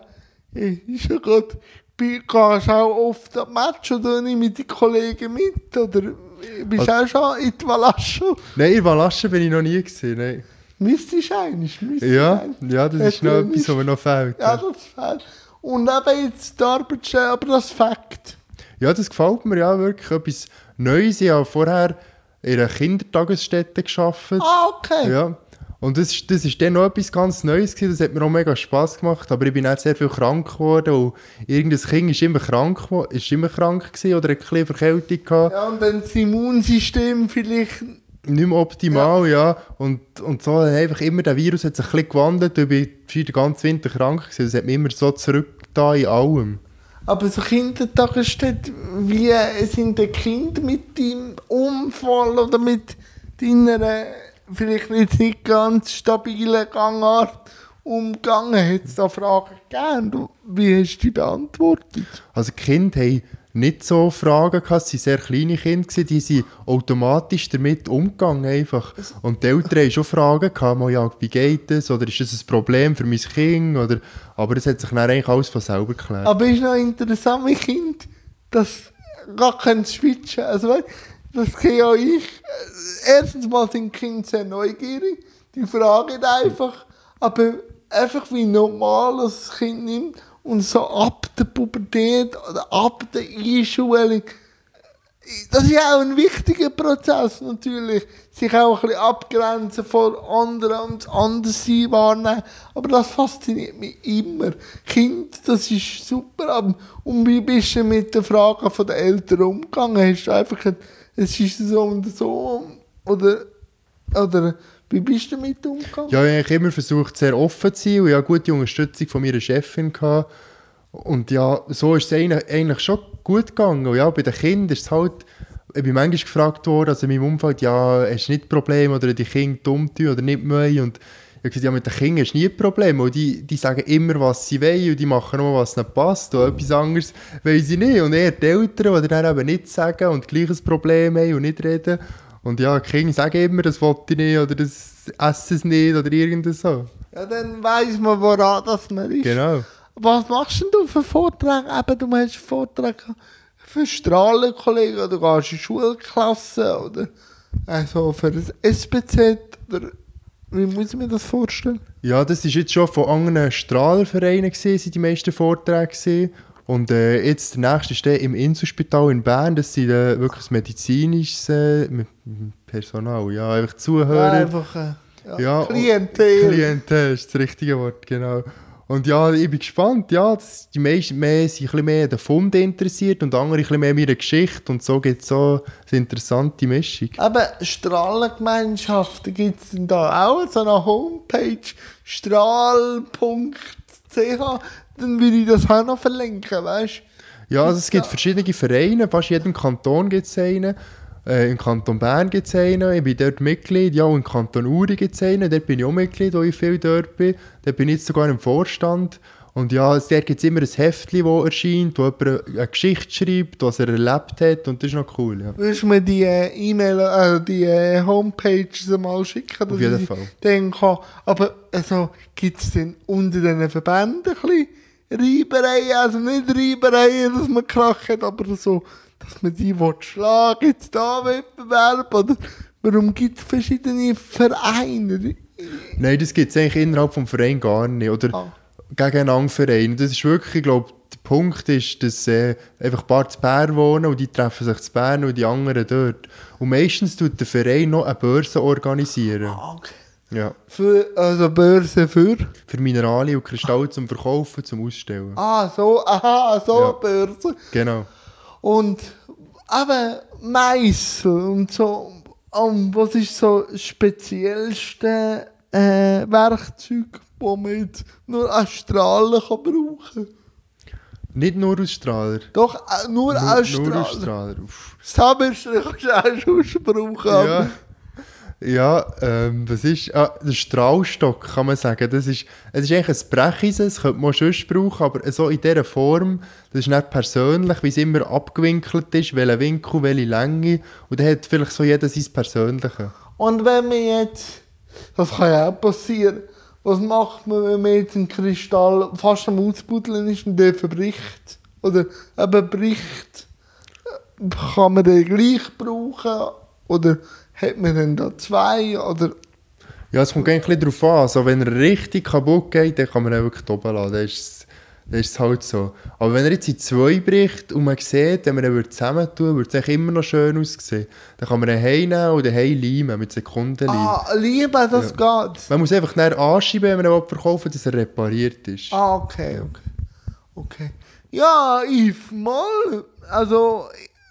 ist ja gut. Gehst du auch oft am Match oder nicht mit den Kollegen mit? Oder bist du auch schon in die Valasche? Nein, in Valasche bin ich noch nie gewesen, nein. Müsstest du eigentlich, müsstest Ja, eigentlich. ja, das ist Ja, noch dann etwas, ist- was mir noch fehlt. Ja, Ja, das fehlt. Und eben jetzt die Arbeitsstelle, aber das Fakt. ja, das gefällt mir ja wirklich. Etwas Neues. Ich habe vorher in einer Kindertagesstätte gearbeitet. Ah, okay. Ja. Und das, ist- das ist dann noch etwas ganz Neues gewesen. Das hat mir auch mega Spass gemacht. Aber ich bin dann sehr viel krank geworden. Und irgendein Kind ist immer krank, gewo- ist immer krank gewesen oder hat ein bisschen Verkältung gehabt. Ja, und dann das Immunsystem vielleicht. Nicht mehr optimal, ja. Und, und so hat einfach immer, der Virus hat sich ein bisschen gewandelt. Ich bin den ganzen Winter krank gewesen. Das hat mich immer so zurückgetan in allem. Aber so Kindertagesstätte, wie sind die Kinder mit deinem Unfall oder mit deiner äh, vielleicht jetzt nicht ganz stabilen Gangart umgegangen? Hat es da Fragen gegeben? Du- Wie hast du die beantwortet? Also die Kinder haben nicht so Fragen gehabt, es waren sehr kleine Kinder, gewesen, die sind automatisch damit umgegangen einfach. Und die Eltern haben schon Fragen gehabt, mal, ja, wie geht das, oder ist das ein Problem für mein Kind, oder, aber das hat sich dann eigentlich alles von selber geklärt. Aber ist noch interessant, wie Kind das gar kein switchen. Also, weißt, das kenne ja ich. Äh, Erstens mal sind Kinder sehr neugierig. Die fragen einfach, aber einfach wie normal das Kind nimmt und so ab der Pubertät oder ab der Einschulung. Das ist ja auch ein wichtiger Prozess natürlich, sich auch ein bisschen abgrenzen von anderen und anders sein wahrnehmen. Aber das fasziniert mich immer. Kind, das ist super. Aber und wie bist du mit den Fragen der Eltern umgegangen? Hast du einfach gesagt, es ist so und so? Oder, oder wie bist du damit umgegangen? Ja, ich habe immer versucht, sehr offen zu sein und ich hatte gute Unterstützung von meiner Chefin gehabt. Und ja, so ist es eigentlich, eigentlich schon gut gegangen. Und ja, bei den Kindern ist es halt, ich bin manchmal gefragt worden, also in meinem Umfeld, ja, hast du nicht Probleme oder die Kinder dumm tun oder nicht mehr. Und ich habe gesagt, ja, mit den Kindern ist nie ein Problem, weil die, die sagen immer, was sie wollen und die machen nur, was nicht passt. Und etwas anderes wollen sie nicht. Und eher die Eltern, die dann eben nichts sagen und gleich ein Problem haben und nicht reden. Und ja, die Kinder sagen immer, das will ich nicht oder das essen es nicht oder irgendwas so. Ja, dann weiss man, woran das man ist. Genau. Was machst denn du für Vorträge? Eben, du hast einen Vortrag für Strahlenkollegen oder gehst in Schulklassen oder also für das S B Z oder wie muss ich mir das vorstellen? Ja, das war jetzt schon von anderen Strahlervereinen, gewesen, sind die meisten Vorträge gewesen. Und äh, jetzt der nächste ist der im Inselspital in Bern. Das sind äh, wirklich medizinisches äh, mit- mit Personal, ja, einfach Zuhörer. Ja, einfach äh, ja, Ja, Klientel. Klientel ist das richtige Wort, genau. Und ja, ich bin gespannt, ja, das, die meisten mehr sind ein bisschen mehr an den Fund interessiert und andere ein bisschen mehr an meiner Geschichte und so gibt es so eine interessante Mischung. Aber Strahlengemeinschaften gibt es denn da auch so eine Homepage strahl punkt c h, dann würde ich das auch noch verlinken, weißt du? Ja, also es gibt verschiedene Vereine, fast in jedem Kanton gibt es einen. Äh, Im Kanton Bern gibt es einen, ich bin dort Mitglied. Ja, und im Kanton Uri gibt es einen, dort bin ich auch Mitglied, wo ich viel dort bin. Dort bin ich jetzt sogar im Vorstand. Und ja, dort gibt es immer ein Heftchen, das erscheint, wo jemand eine Geschichte schreibt, was er erlebt hat. Und das ist noch cool, ja. Würdest du mir die äh, E-Mail, äh, die äh, Homepage mal schicken? dass Auf jeden ich Fall. Dann kann. Aber also, gibt es denn unter diesen Verbänden ein bisschen Reibereien? Also nicht Reibereien, dass man Krach hat, aber so, dass man die will schlagen, gibt es da Wettbewerb? Oder warum gibt es verschiedene Vereine? Nein, das gibt es eigentlich innerhalb des Vereins gar nicht. Oder Ah. gegeneinander Vereine. Das ist wirklich, ich glaube, der Punkt ist, dass äh, einfach ein paar zu Bern wohnen und die treffen sich zu Bern und die anderen dort. Und meistens tut der Verein noch eine Börse organisieren. Ah, okay. Ja. Für, also Börse für? Für Mineralien und Kristalle zum Verkaufen, zum Ausstellen. Ah, so, aha, so Ja. Börse. Genau. Und eben Meißel und so. Und was ist so das speziellste äh, Werkzeug, das man jetzt nur als Strahlen kann brauchen kann? Nicht nur Ausstrahler. Doch, äh, nur, Nur, als nur Strahlen. Ausstrahler. Uff. Zahnbürste kannst du auch schon brauchen. Ja, ja ähm, was ist... Ah, der Strahlstock, kann man sagen. Das ist, es ist eigentlich ein Brecheisen, das könnte man sonst brauchen, aber so in dieser Form, das ist nicht persönlich, wie es immer abgewinkelt ist, welcher Winkel, welche Länge. Und dann hat vielleicht so jeder sein Persönliches. Und wenn man jetzt, das kann ja auch passieren, was macht man, wenn man jetzt einen Kristall fast am Ausbuddeln ist und der verbricht? Oder eben bricht, kann man den gleich brauchen? Oder hat man dann da zwei? Oder Ja, es kommt ein bisschen darauf an. Also, wenn er richtig kaputt geht, dann kann man ihn wirklich oben lassen. Dann ist es, dann ist es halt so. Aber wenn er jetzt in zwei bricht und man sieht, wenn man ihn zusammentun würde, würde es eigentlich immer noch schön aussehen. Dann kann man ihn heimnehmen oder heimleimen mit Sekundenleim. ah, Liebe, das geht. Man muss einfach näher anschieben, wenn man ihn verkaufen will, dass er repariert ist. Ah, okay, okay. Okay. Ja, Yves, mal. Also,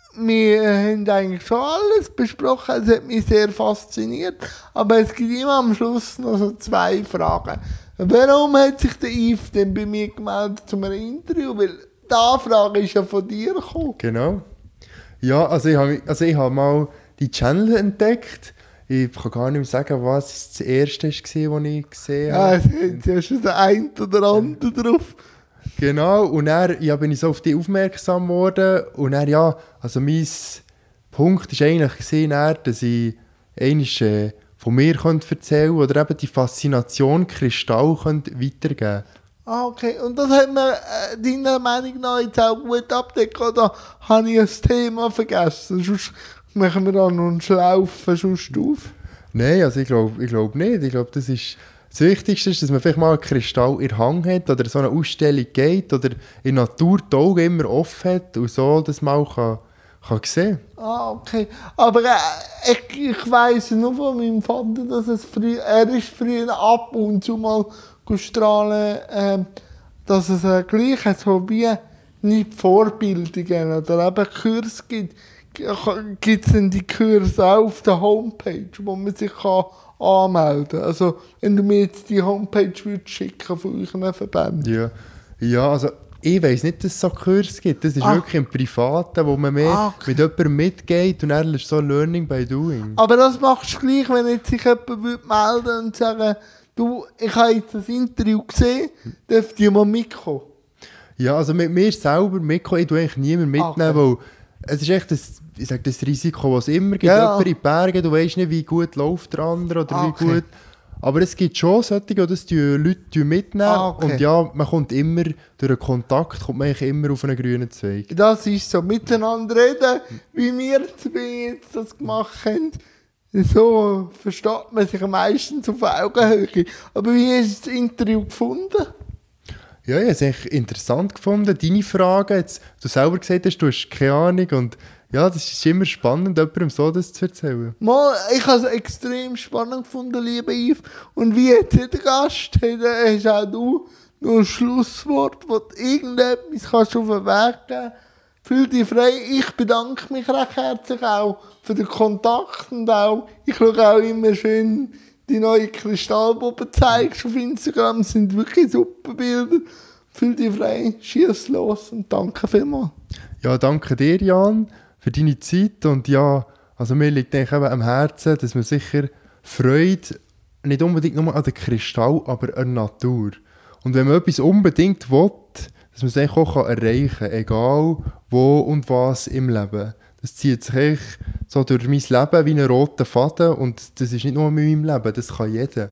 wir haben eigentlich schon alles besprochen. Es hat mich sehr fasziniert. Aber es gibt immer am Schluss noch so zwei Fragen. Warum hat sich der Yves denn bei mir gemeldet zu einem Interview? Weil die Anfrage ist ja von dir gekommen. Genau. Ja, also ich habe also ich hab mal die Channel entdeckt. Ich kann gar nicht mehr sagen, was das erste war, was ich gesehen Ja, habe. es hat ja schon der ein oder andere drauf. Genau, und dann ja, bin ich so auf die aufmerksam geworden. Und dann, ja, also mein Punkt war eigentlich, gewesen, dann, dass ich einmal äh, von mir könnte erzählen oder eben die Faszination Kristall könnte weitergeben. Ah, okay. Und das hat mir äh, deiner Meinung nach jetzt auch gut abdeckt. Oder habe ich ein Thema vergessen? Sonst machen wir da noch einen Schlaufen sonst auf. Nein, also ich glaube ich glaub nicht. Ich glaube, das ist das Wichtigste, ist, dass man vielleicht mal einen Kristall in der Hand hat oder so eine Ausstellung geht oder in der Natur die Augen immer offen hat und so das mal kann, kann sehen. Ah, okay. Aber äh, ich, ich weiss nur von meinem Vater, dass es früh, er ist früher ab und zu mal strahlen, äh, dass es äh, gleich hat, so wie nicht Vorbildungen oder eben Kurse gibt. Gibt es denn die Kurse auch auf der Homepage, wo man sich kann anmelden kann? Also, wenn du mir jetzt die Homepage würdest schicken von euren Verbänden. Ja, ja also ich weiss nicht, dass es so Kurse gibt. Das ist Ah. wirklich im Privaten, wo man mehr Ah, okay. mit jemandem mitgeht und dann ist so Learning by Doing. Aber das machst du gleich, wenn jetzt sich jemand würde melden und sagen, du, ich habe jetzt das Interview gesehen, dürft ihr mal mitkommen? Ja, also mit mir selber mitkommen, ich tue eigentlich niemanden mitnehmen, Okay. weil es ist echt das, ich sag, das Risiko, das es immer gibt. Ja. Jemand in die Berge, du weißt nicht, wie gut läuft der andere oder Ah, wie okay. gut. Aber es gibt schon solche, die das die Leute mitnehmen. Ah, okay. Und ja, man kommt immer, durch einen Kontakt kommt man eigentlich immer auf einen grünen Zweig. Das ist so, miteinander reden, wie wir zwei jetzt das gemacht haben. So versteht man sich meistens auf Augenhöhe. Aber wie hast du das Interview gefunden? Ja, ich habe es eigentlich interessant gefunden, deine Fragen. Jetzt, du selber gesagt hast, du hast keine Ahnung. Und ja, das ist immer spannend, jemandem so das zu erzählen. Mal, ich habe es extrem spannend gefunden, lieber Yves. Und wie jetzt jeder Gast hat, äh, hast auch du noch ein Schlusswort, wo du irgendetwas kannst auf den Weg geben. Fühl dich frei. Ich bedanke mich recht herzlich auch für den Kontakt und auch, ich schaue auch immer schön die neuen Kristallpuppen zeigst auf Instagram. Das sind wirklich super Bilder. Fühl dich frei, schieß los und danke vielmals. Ja, danke dir, Jan, für deine Zeit. Und ja, also mir liegt eigentlich eben am Herzen, dass man sicher Freude, nicht unbedingt nur an den Kristall, aber an der Natur. Und wenn man etwas unbedingt will, dass man es eigentlich auch erreichen kann, egal wo und was im Leben. Das zieht sich echt so durch mein Leben wie ein roter Faden und das ist nicht nur mit meinem Leben, das kann jeder.